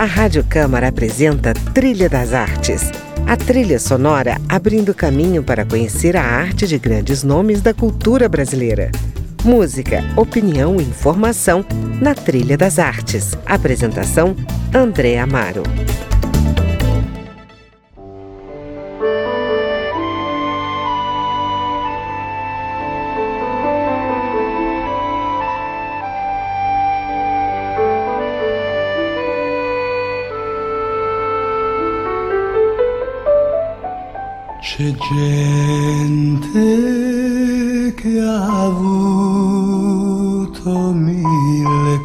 A Rádio Câmara apresenta Trilha das Artes. A trilha sonora abrindo caminho para conhecer a arte de grandes nomes da cultura brasileira. Música, opinião e informação na Trilha das Artes. Apresentação, André Amaro. C'è gente che ha avuto mille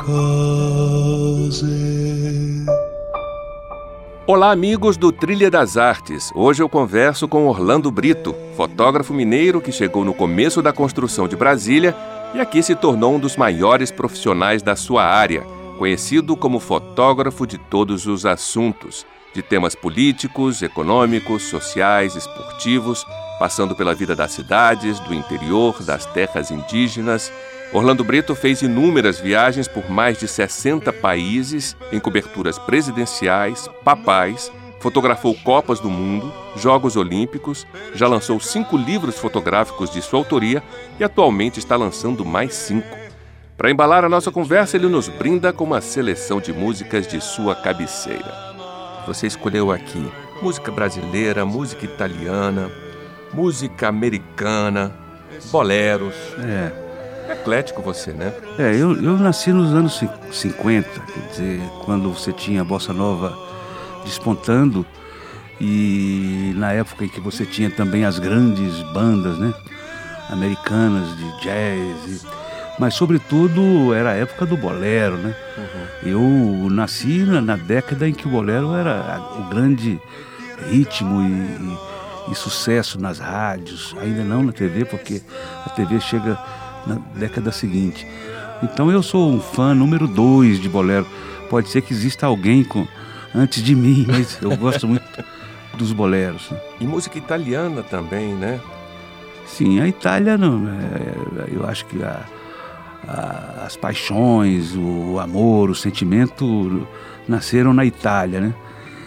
cose. Olá, amigos do Trilha das Artes. Hoje eu converso com Orlando Brito, fotógrafo mineiro que chegou no começo da construção de Brasília e aqui se tornou um dos maiores profissionais da sua área, conhecido como fotógrafo de todos os assuntos, de temas políticos, econômicos, sociais, esportivos, passando pela vida das cidades, do interior, das terras indígenas. Orlando Brito fez inúmeras viagens por mais de 60 países, em coberturas presidenciais, papais, fotografou Copas do Mundo, Jogos Olímpicos, já lançou 5 livros fotográficos de sua autoria e atualmente está lançando mais 5. Para embalar a nossa conversa, ele nos brinda com uma seleção de músicas de sua cabeceira. Você escolheu aqui música brasileira, música italiana, música americana, boleros. É eclético você, né? Eu nasci nos anos 50, quer dizer, quando você tinha a bossa nova despontando e na época em que você tinha também as grandes bandas, né, americanas de jazz, mas sobretudo era a época do bolero, né? Eu nasci na década em que o bolero era o grande ritmo e sucesso nas rádios, ainda não na TV, porque a TV chega na década seguinte. Então eu sou um fã número 2 de bolero. Pode ser que exista alguém antes de mim, mas eu gosto muito dos boleros. Né? E música italiana também, né? Sim, a Itália, eu acho que as paixões, o amor, o sentimento nasceram na Itália, né?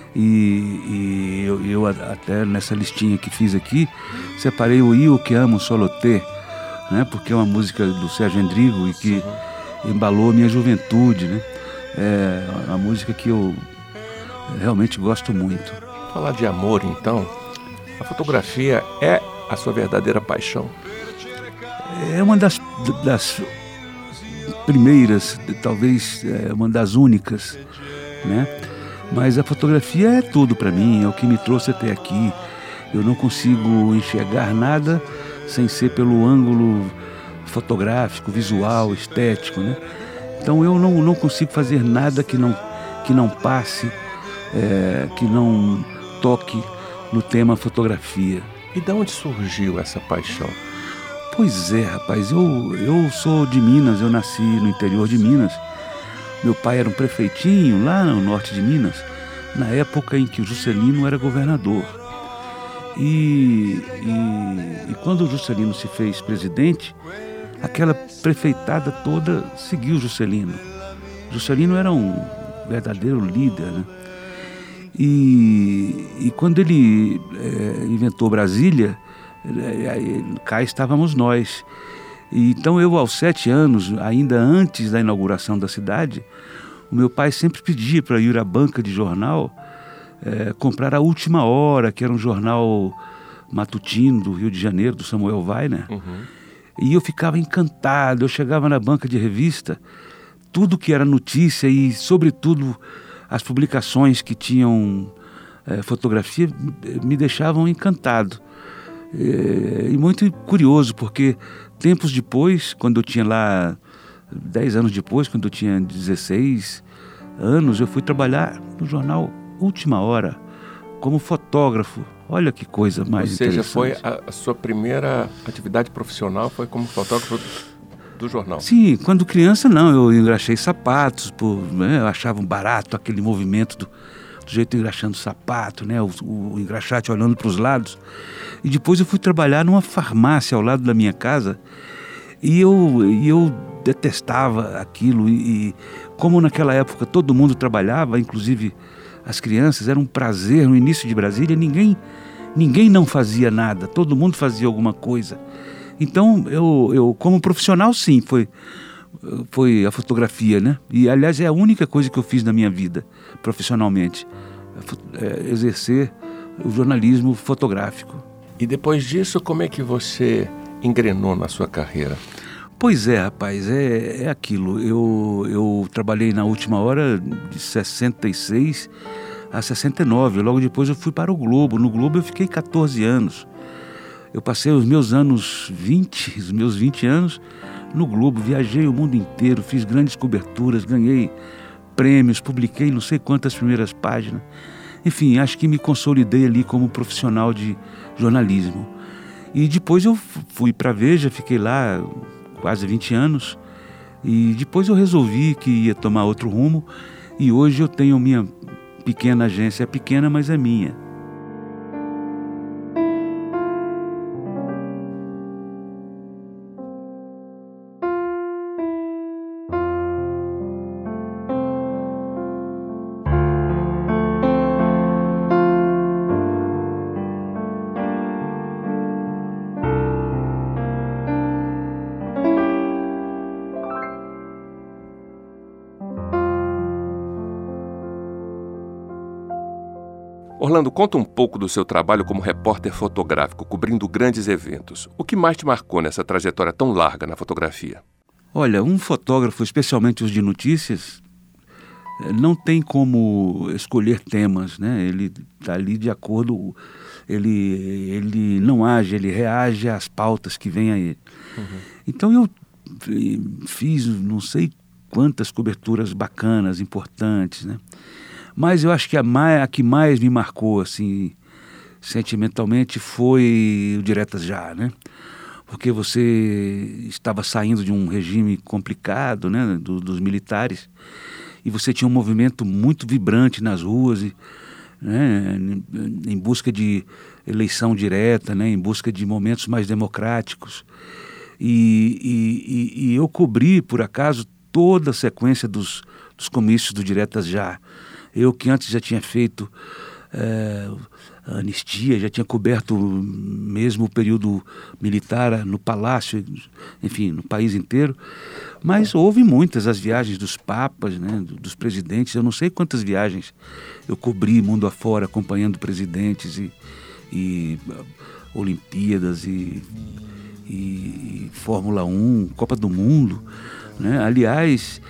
E eu até nessa listinha que fiz aqui separei o Io che amo solo te, né? Porque é uma música do Sérgio Endrigo e que embalou a minha juventude, né? É uma música que eu realmente gosto muito. Falar de amor, então, a fotografia é a sua verdadeira paixão? É uma das primeiras, talvez uma das únicas, né? Mas a fotografia é tudo para mim, é o que me trouxe até aqui. Eu não consigo enxergar nada sem ser pelo ângulo fotográfico, visual, estético, né? Então eu não consigo fazer nada que não passe, que não toque no tema fotografia. E de onde surgiu essa paixão? Pois é, rapaz, eu sou de Minas, eu nasci no interior de Minas. Meu pai era um prefeitinho lá no norte de Minas, na época em que o Juscelino era governador. E quando o Juscelino se fez presidente, aquela prefeitada toda seguiu o Juscelino. O Juscelino era um verdadeiro líder, né? E quando ele inventou Brasília, cá estávamos nós. E então eu, aos 7 anos, ainda antes da inauguração da cidade, o meu pai sempre pedia para ir à banca de jornal comprar a Última Hora, que era um jornal matutino do Rio de Janeiro, do Samuel Weiner. E eu ficava encantado. Eu chegava na banca de revista, tudo que era notícia e, sobretudo, as publicações que tinham fotografia me deixavam encantado. E muito curioso, porque tempos depois, quando eu tinha lá, 10 anos depois, quando eu tinha 16 anos, eu fui trabalhar no jornal Última Hora, como fotógrafo. Olha que coisa mais interessante. Ou seja, foi a sua primeira atividade profissional foi como fotógrafo do jornal? Sim, quando criança não, eu engraxei sapatos, eu achava um barato aquele movimento do jeito engraxando o sapato, né? O engraxate olhando para os lados. E depois eu fui trabalhar numa farmácia ao lado da minha casa e eu detestava aquilo e como naquela época todo mundo trabalhava, inclusive as crianças, era um prazer no início de Brasília, ninguém não fazia nada, todo mundo fazia alguma coisa. Então eu como profissional, sim, foi a fotografia, né? E aliás é a única coisa que eu fiz na minha vida profissionalmente, exercer o jornalismo fotográfico. E depois disso, como é que você engrenou na sua carreira? Pois é, rapaz, é aquilo. Eu trabalhei na Última Hora de 66 a 69. Logo depois eu fui para o Globo. No Globo eu fiquei 14 anos. Eu passei os meus 20 anos no Globo. Viajei o mundo inteiro, fiz grandes coberturas, ganhei prêmios, publiquei não sei quantas primeiras páginas. Enfim, acho que me consolidei ali como profissional de jornalismo. E depois eu fui para a Veja, fiquei lá quase 20 anos. E depois eu resolvi que ia tomar outro rumo. E hoje eu tenho minha pequena agência, é pequena, mas é minha. Orlando, conta um pouco do seu trabalho como repórter fotográfico, cobrindo grandes eventos. O que mais te marcou nessa trajetória tão larga na fotografia? Olha, um fotógrafo, especialmente os de notícias, não tem como escolher temas, né? Ele está ali de acordo, ele não age, ele reage às pautas que vêm a ele. Uhum. Então eu fiz não sei quantas coberturas bacanas, importantes, né? Mas eu acho que a que mais me marcou, assim, sentimentalmente, foi o Diretas Já, né? Porque você estava saindo de um regime complicado, né, dos militares, e você tinha um movimento muito vibrante nas ruas, né, em busca de eleição direta, né, em busca de momentos mais democráticos. E eu cobri, por acaso, toda a sequência dos comícios do Diretas Já. Eu que antes já tinha feito a anistia, já tinha coberto mesmo o período militar no Palácio, enfim, no país inteiro. Mas houve muitas, as viagens dos papas, né, dos presidentes. Eu não sei quantas viagens eu cobri mundo afora, acompanhando presidentes e Olimpíadas e Fórmula 1, Copa do Mundo, né? Aliás,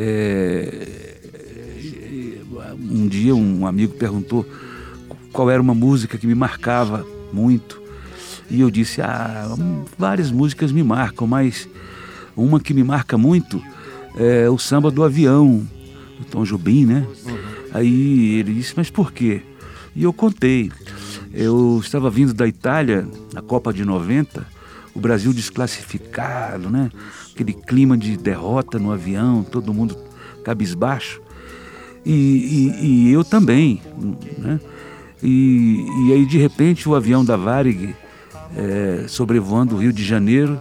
um dia um amigo perguntou qual era uma música que me marcava muito, e eu disse, várias músicas me marcam, mas uma que me marca muito é o Samba do Avião, do Tom Jobim, né? Uhum. Aí ele disse, mas por quê? E eu contei, eu estava vindo da Itália, na Copa de 90, o Brasil desclassificado, né? Aquele clima de derrota no avião, todo mundo cabisbaixo. E eu também, né? E aí, de repente, o avião da Varig sobrevoando o Rio de Janeiro,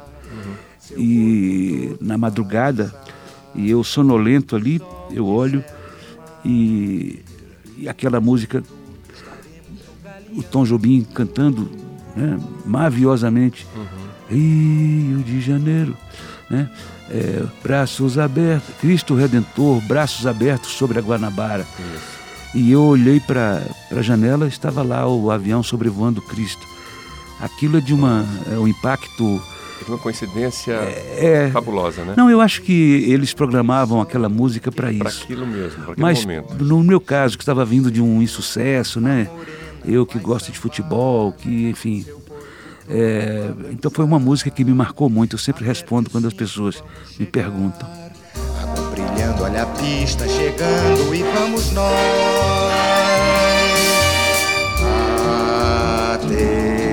e na madrugada, e eu sonolento ali, eu olho e aquela música, o Tom Jobim cantando, né, maravilhosamente, Rio de Janeiro, né? Braços abertos, Cristo Redentor, braços abertos sobre a Guanabara. E eu olhei para a janela, estava lá o avião sobrevoando Cristo. Aquilo é de um impacto... Uma coincidência fabulosa, né? Não, eu acho que eles programavam aquela música para isso. Para aquilo mesmo, para aquele momento. Mas no meu caso, que estava vindo de um insucesso, né? Eu que gosto de futebol, que, enfim... então foi uma música que me marcou muito. Eu sempre respondo quando as pessoas me perguntam. Água brilhando, olha a pista chegando e vamos nós a terra.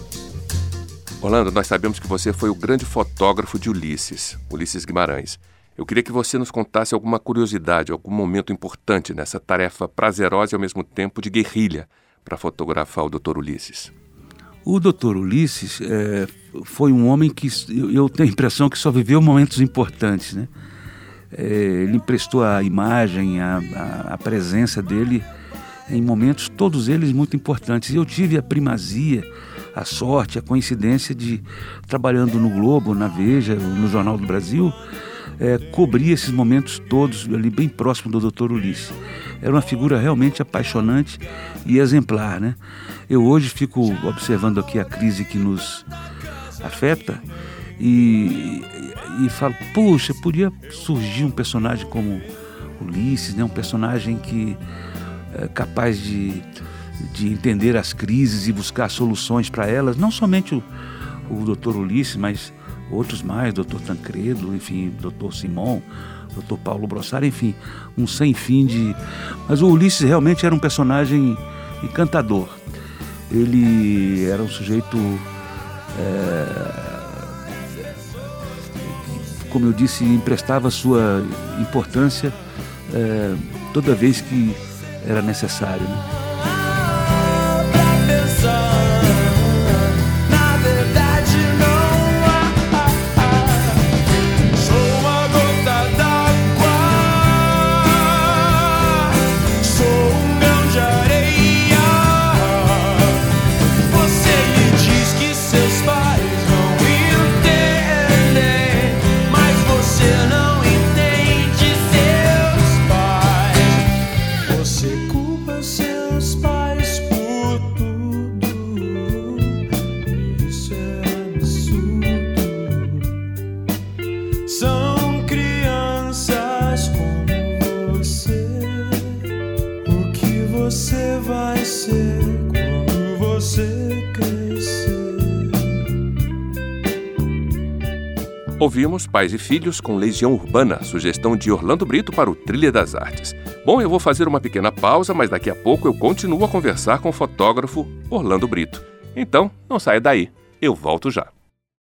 Orlando, nós sabemos que você foi o grande fotógrafo de Ulisses Guimarães. Eu queria que você nos contasse alguma curiosidade, algum momento importante nessa tarefa prazerosa e ao mesmo tempo de guerrilha para fotografar o Dr. Ulisses. O Dr. Ulisses foi um homem que eu tenho a impressão que só viveu momentos importantes, né? Ele emprestou a imagem, a presença dele em momentos, todos eles muito importantes. Eu tive a primazia, a sorte, a coincidência de, trabalhando no Globo, na Veja, no Jornal do Brasil, cobrir esses momentos todos ali bem próximo do Dr. Ulisses. Era uma figura realmente apaixonante e exemplar, né? Eu hoje fico observando aqui a crise que nos afeta e falo, puxa, podia surgir um personagem como Ulisses, né? Um personagem que é capaz de entender as crises e buscar soluções para elas, não somente o Dr. Ulisses, mas outros mais, Dr. Tancredo, enfim, Dr. Simon, Dr. Paulo Brossard, enfim, um sem fim de... Mas o Ulisses realmente era um personagem encantador. Ele era um sujeito, como eu disse, emprestava sua importância toda vez que era necessário, né? São crianças como você. O que você vai ser quando você crescer? Ouvimos Pais e Filhos com Legião Urbana, sugestão de Orlando Brito para o Trilha das Artes. Bom, eu vou fazer uma pequena pausa, mas daqui a pouco eu continuo a conversar com o fotógrafo Orlando Brito. Então, não saia daí, eu volto já.